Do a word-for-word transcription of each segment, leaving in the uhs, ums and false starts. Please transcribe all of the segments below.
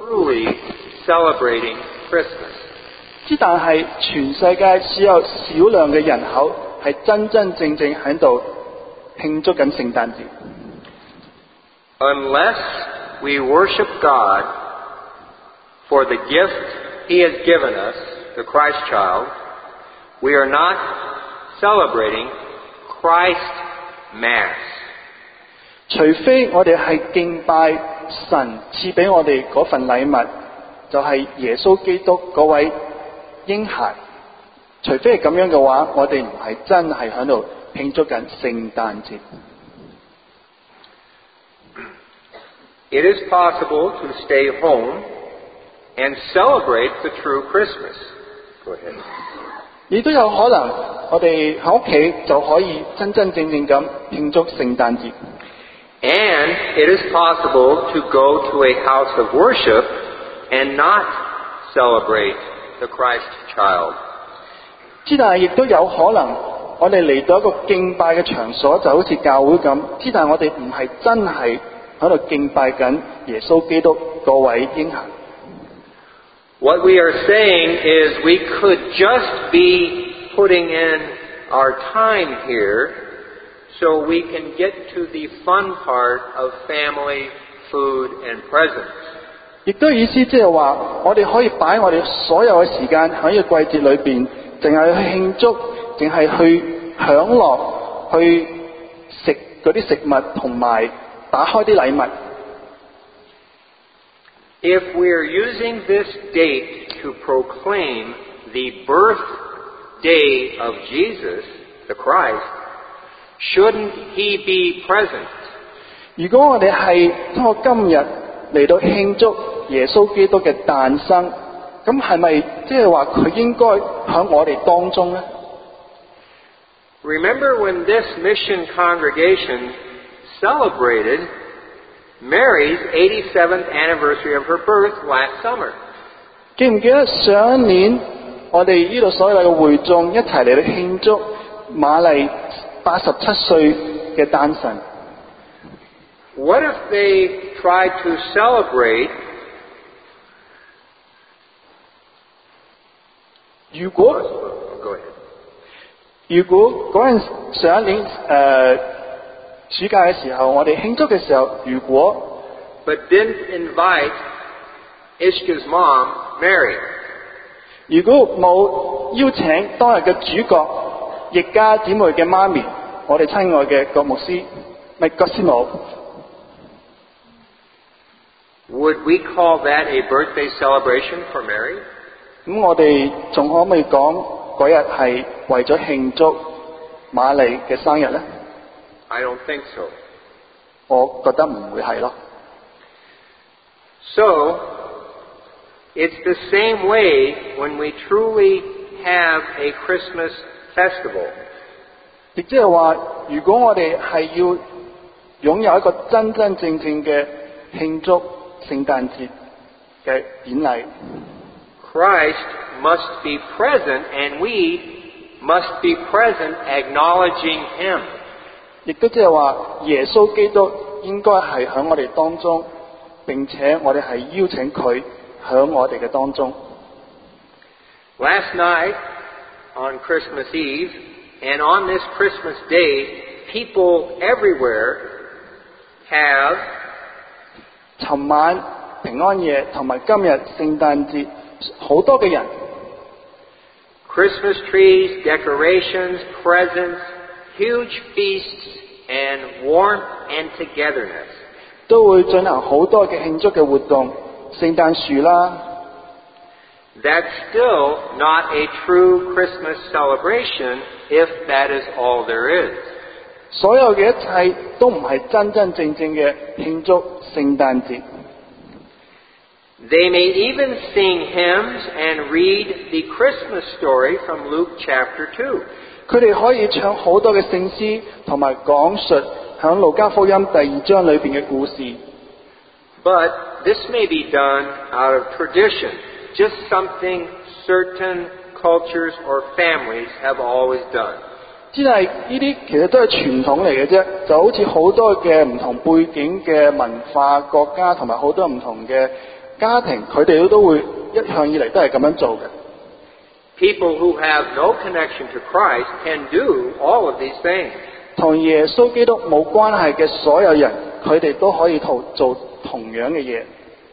truly celebrating Christmas. 之但係全世界只有少量嘅人口係真真正正喺度慶祝緊聖誕節。 Unless we worship God for the gift He has given us, the Christ child, we are not celebrating Christ Mass. 除非我哋係敬拜神賜俾我哋嗰份禮物，就係耶穌基督嗰位嬰孩。除非係咁樣嘅話，我哋唔係真係喺度慶祝緊聖誕節。 It is possible to stay home and celebrate the true Christmas. Go ahead. 亦都有可能，我哋喺屋企就可以真真正正咁慶祝聖誕節。 And it is possible to go to a house of worship and not celebrate the Christ child. 之但係亦都有可能，我哋嚟到一個敬拜嘅場所，就好似教會咁。之但係我哋唔係真係喺度敬拜緊耶穌基督嗰位嬰孩。 What we are saying is we could just be putting in our time here so we can get to the fun part of family, food, and presents. 亦都意思即係話，我哋可以擺我哋所有嘅時間喺呢個季節裏邊，淨係去慶祝，淨係去享樂，去食嗰啲食物，同埋打開啲禮物。 If we are using this date to proclaim the birthday of Jesus, the Christ, shouldn't He be present? 如果我哋係通過今日嚟到慶祝耶穌基督嘅誕生，咁係咪即係話佢應該喺我哋當中呢？ Remember when this mission congregation celebrated Mary's eighty-seventh anniversary of her birth last summer? 記唔記得上一年我哋呢度所有嘅會眾一齊嚟到慶祝瑪麗八十七歲嘅誕辰？ What if they tried to celebrate 如果 Go ahead. 如果嗰陣上一年誒、呃、暑假嘅時候，我哋慶祝嘅時候，如果 But didn't invite Ishka's mom, Mary. 如果冇邀請當日嘅主角易家姊妹嘅媽咪，我哋親愛嘅郭牧師，咪郭師母， Would we call that a birthday celebration for Mary? 咁我哋仲可唔可以講嗰日係為咗慶祝瑪麗嘅生日呢？ I don't think so. 我覺得唔會係咯。 So, it's the same way when we truly have a Christmas festival. 亦即係話，如果我哋係要擁有一個真真正正嘅慶祝聖誕節嘅典禮， Christ must be present and we must be present acknowledging Him. 亦都即係話，耶穌基督應該係喺我哋當中，並且我哋係邀請佢喺我哋嘅當中。 Last night, on Christmas Eve, and on this Christmas day, people everywhere have 尋晚平安夜同埋今日聖誕節，好多嘅人 Christmas trees, decorations, presents, huge feasts, and warmth and togetherness. 都會進行好多嘅慶祝嘅活動，聖誕樹啦。 That's still not a true Christmas celebration if that is all there is. 所有嘅一切都唔係真真正正嘅慶祝聖誕節。 They may even sing hymns and read the Christmas story from Luke chapter two. 佢哋可以唱好多嘅聖詩，同埋講述響路加福音第二章裏邊嘅故事。 But this may be done out of tradition, just something certain cultures or families have always done. 只係呢啲其實都係傳統嚟嘅啫，就好似好多嘅唔同背景嘅文化國家同埋好多唔同嘅家庭，佢哋都會一向以嚟都係咁樣做嘅。 People who have no connection to Christ can do all of these things. 同耶穌基督冇關係嘅所有人，佢哋都可以做做同樣嘅嘢。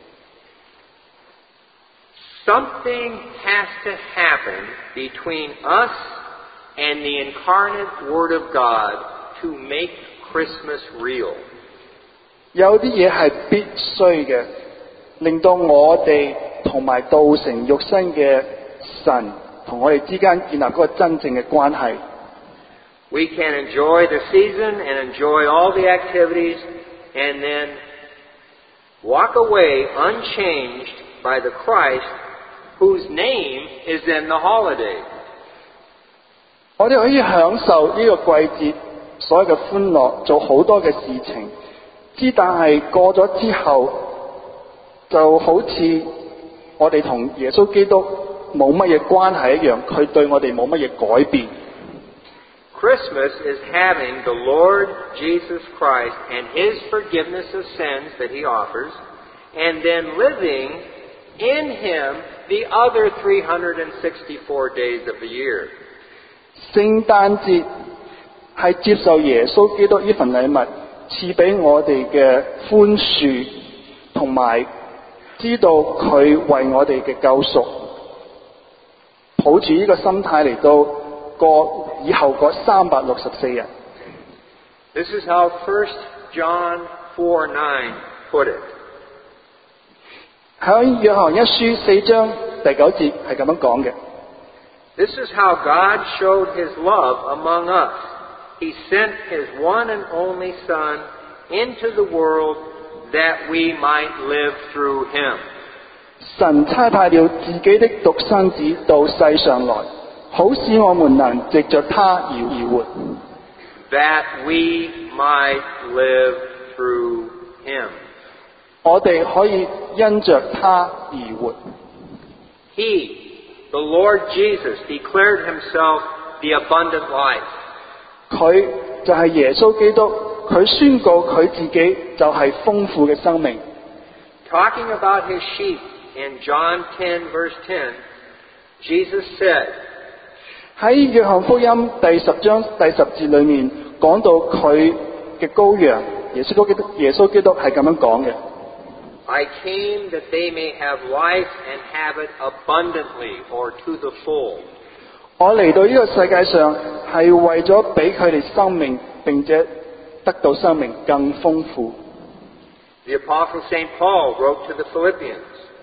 Something has to happen between us and the incarnate Word of God to make Christmas real. 有啲嘢係必須嘅，令到我哋同埋道成肉身嘅神同我哋之間建立嗰個真正嘅關係。 We can enjoy the season and enjoy all the activities and then walk away unchanged by the Christ whose name is in the holiday. 我哋可以享受呢個季節所有嘅歡樂，做好多嘅事情，之但係過咗之後，就好似我哋同耶穌基督冇乜嘢關係一樣，佢對我哋冇乜嘢改變。 Christmas is having the Lord Jesus Christ and His forgiveness of sins that He offers, and then living in Him the other three hundred sixty-four days of the year. 聖誕節係接受耶穌基督呢份禮物賜俾我哋嘅寬恕，同埋知道佢為我哋嘅救贖，抱住呢個心態嚟到過以後嗰三百六十四日。 This is how First John four nine put it. 喺約翰一書四章第九節係咁樣講嘅。 This is how God showed His love among us. He sent His one and only Son into the world that we might live through Him. 神差派了自己的獨生子到世上來，好使我們能藉着他而活。 That we might live through Him. 我哋可以因着他而活。 He, the Lord Jesus, declared Himself the abundant life. 佢就係耶穌基督，佢宣告佢自己就係豐富嘅生命。 Talking about His sheep in John ten verse ten, Jesus said, 喺約翰福音第十章第十節裏面講到佢嘅羔羊，耶穌基督耶穌基督係咁樣講嘅。 I came that they may have life and have it abundantly or to the full. 我嚟到呢個世界上係為咗俾佢哋生命，並且得到生命更豐富。 The Apostle Saint Paul wrote to the Philippians.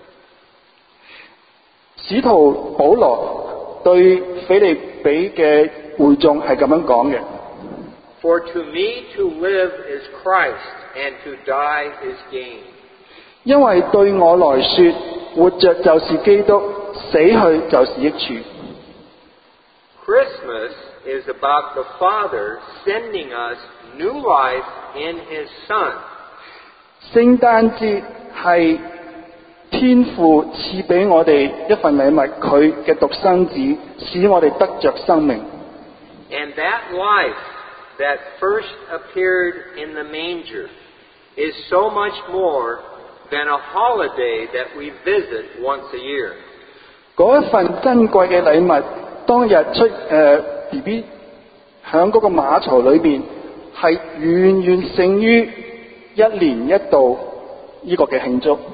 使徒保羅對腓利比嘅會眾係咁樣講嘅。 For to me to live is Christ, and to die is gain. 因為對我來說，活着就是基督，死去就是益處。 Christmas is about the Father sending us new life in His Son. 聖誕節係天父賜俾我哋一份禮物，佢嘅獨生子，使我哋得着生命。 And that life that first appeared in the manger is so much more than a holiday that we visit once a year. 嗰一份珍貴嘅禮物，當日出誒 B B 響嗰個馬槽裏邊，係遠遠勝於一年一度呢個嘅慶祝。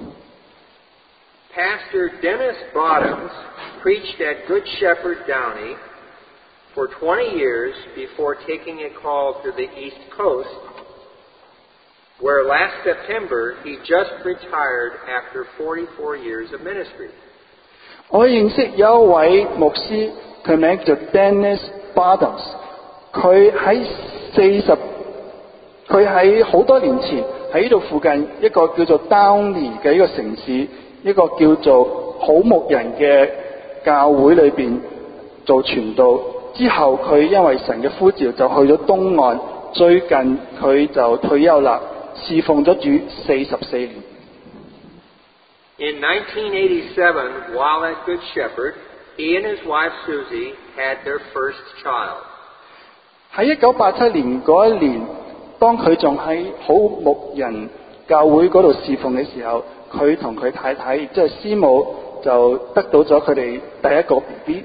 Pastor Dennis Bottoms preached at Good Shepherd Downey for twenty years before taking a call to the East Coast, where last September he just retired after forty-four years of ministry. 我認識有一位牧師，佢名叫 Dennis Bottoms， 佢喺四十，佢喺好多年前喺呢度附近一個叫做 Downey 嘅一個城市，一個叫做好牧人嘅教會裏邊做傳道。之後佢因為神嘅呼召就去咗東岸，最近佢就退休啦，侍奉咗主四十四年。 In nineteen eighty-seven, while at Good Shepherd, he and his wife Susie had their first child. 喺一九八七年嗰一年，當佢仲喺好牧人教會嗰度侍奉嘅時候， 佢同佢太太即係師母就得到咗佢哋第一個 B B。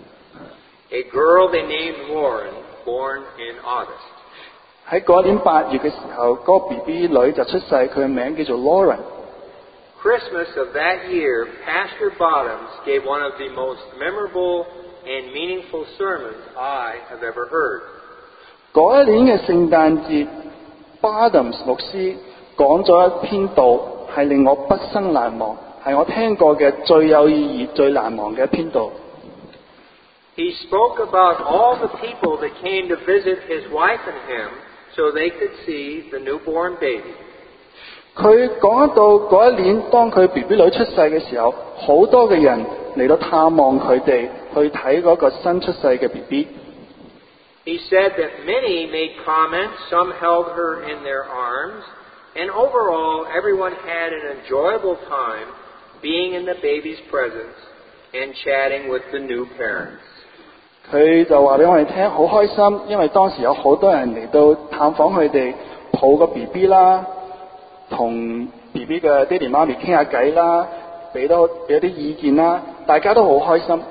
A girl they named Lauren, born in August. 喺嗰年八月嘅時候，嗰、那個 B B 女就出世，佢嘅名叫做 Lauren。 Christmas of that year, Pastor Bottoms gave one of the most memorable and meaningful sermons I have ever heard. 嗰一年嘅聖誕節 ，Bottoms 牧師講咗一篇道，係令我畢生難忘，係我聽過嘅最有意義、最難忘嘅一篇道。 He spoke about all the people that came to visit his wife and him so they could see the newborn baby. 佢講到嗰一年，當佢 B B 女出世嘅時候，好多嘅人嚟到探望佢哋，去睇嗰個新出世嘅 B B。 He said that many made comments, some held her in their arms, and overall everyone had an enjoyable time being in the baby's presence and chatting with the new parents. 佢就話俾我哋聽，好開心，因為當時有好多人嚟到探訪佢哋，抱個 B B 啦，同 B B 嘅爹哋媽咪傾下偈啦，俾多俾一啲意見啦，大家都好開心。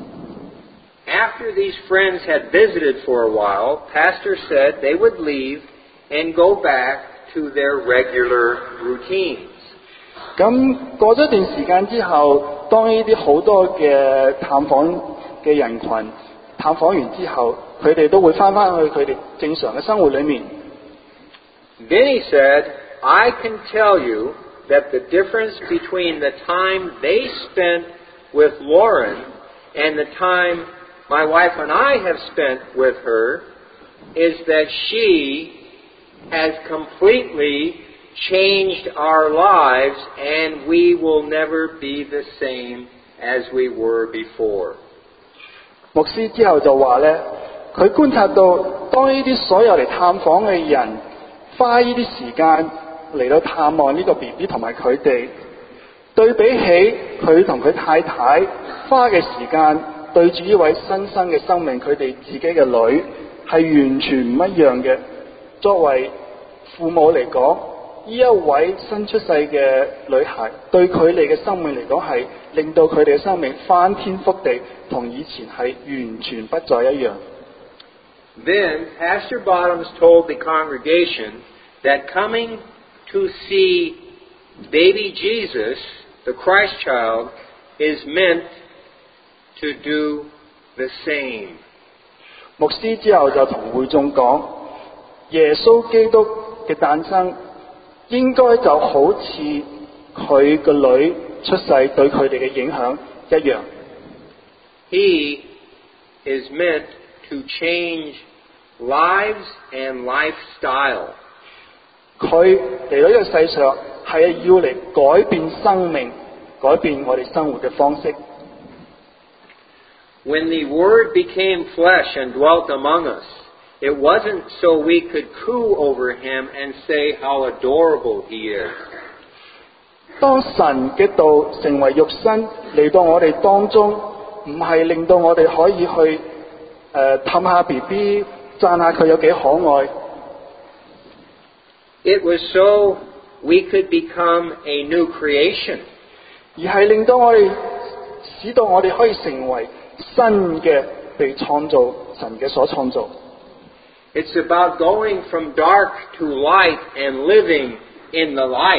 After these friends had visited for a while, Pastor said they would leave and go back to their regular routines. 咁過咗一段時間之後，當呢啲好多嘅探訪嘅人群探訪完之後，佢哋都會返返去佢哋正常嘅生活裏面。 Then he said, I can tell you that the difference between the time they spent with Lauren and the time my wife and I have spent with her is that she has completely changed our lives and we will never be the same as we were before. 牧師之後就話呢，佢觀察到當呢啲所有嚟探訪嘅人花呢啲時間嚟到探望呢個 B B 同埋佢哋，對比起佢同佢太太花嘅時間對住呢位新生嘅生命，佢哋自己嘅女係完全唔一樣嘅。作為父母嚟講，呢一位新出世嘅女孩對佢哋嘅生命嚟講係令到佢哋嘅生命翻天覆地，同以前係完全不再一樣。 Then Pastor Bottoms told the congregation that coming to see baby Jesus, the Christ child, is meant to do the same. 牧師之後就同會眾講，耶穌基督嘅誕生應該就好似佢個女出世對佢哋嘅影響一樣。 He is meant to change lives and lifestyle. 佢嚟到呢個世上係要嚟改變生命，改變我哋生活嘅方式。 When the Word became flesh and dwelt among us, it wasn't so we could coo over Him and say how adorable He is. 當神嘅道成為肉身嚟到我哋當中，唔係令到我哋可以去誒氹下 B B， 讚下佢有幾可愛。 It was so we could become a new creation. 而係令到我哋，使到我哋可以成為新嘅被創造，神嘅所創造。 It's about going from dark to light and living in the light.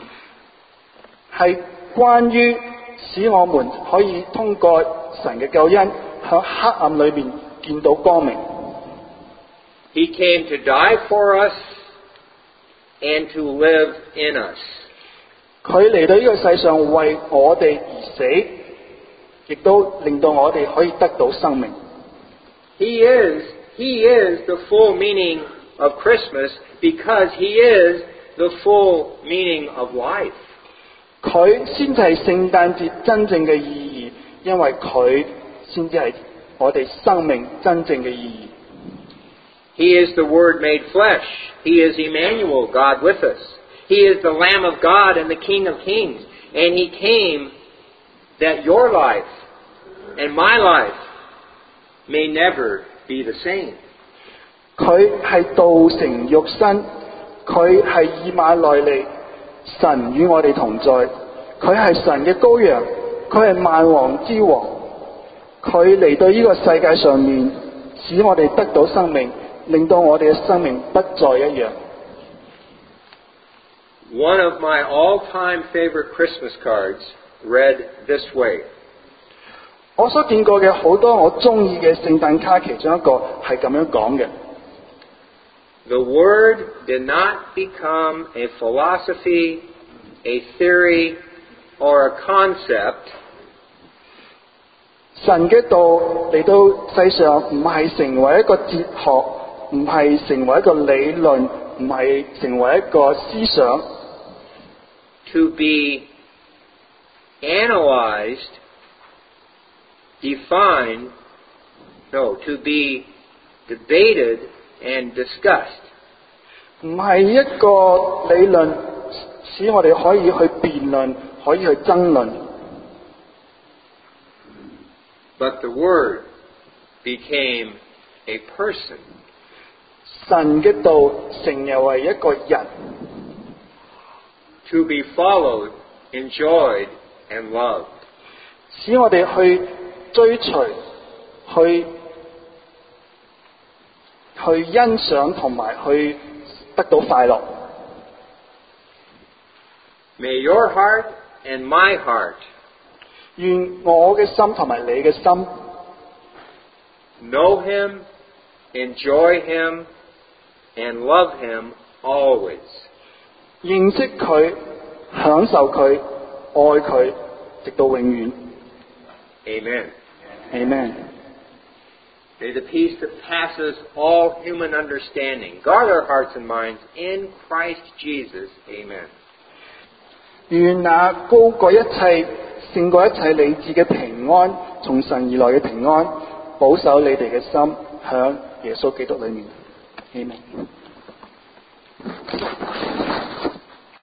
係關於使我們可以通過神嘅救恩，喺黑暗裏面見到光明。 He came to die for us and to live in us. 佢嚟到呢個世上為我哋而死，亦都令到我哋可以得到生命。 He is, he is the full meaning of Christmas because he is the full meaning of life. 佢先至係聖誕節真正嘅意義，因為佢先至係我哋生命真正嘅意義。 He is the Word made flesh. He is Emmanuel, God with us. He is the Lamb of God and the King of Kings. And He came that your life and my life may never be the same. 佢係道成肉身，佢係以馬內利， 神與我哋同在，佢係神嘅羔羊，佢係萬王之王，佢嚟到呢個世界上面，使我哋得到生命，令到我哋嘅生命不再一樣。 One of my all-time favorite Christmas cards read this way. 我所見過嘅好多我中意嘅聖誕卡，其中一個係咁樣講嘅。 The Word did not become a philosophy, a theory, or a concept. 神嘅道嚟到世上唔係成為一個哲學，唔係成為一個理論，唔係成為一個思想。 To be analyzed, defined, no, to be debated and discussed. 唔係一個理論使我哋可以去辯論，可以去爭論。 But the Word became a person. 神嘅道成為一個人。 To be followed, enjoyed, and loved. 使我哋去追隨，去去欣賞同埋去得到快樂。 May your heart and my heart 願我嘅心同埋你嘅心 know Him, enjoy Him, and love Him always. 認識佢，享受佢，愛佢，直到永遠。 Amen. Amen. May the peace that passes all human understanding guard our hearts and minds in Christ Jesus. Amen. 願那高過一切、勝過一切理智嘅平安，從神而來嘅平安，保守你哋嘅心，響耶穌基督裏面。Amen.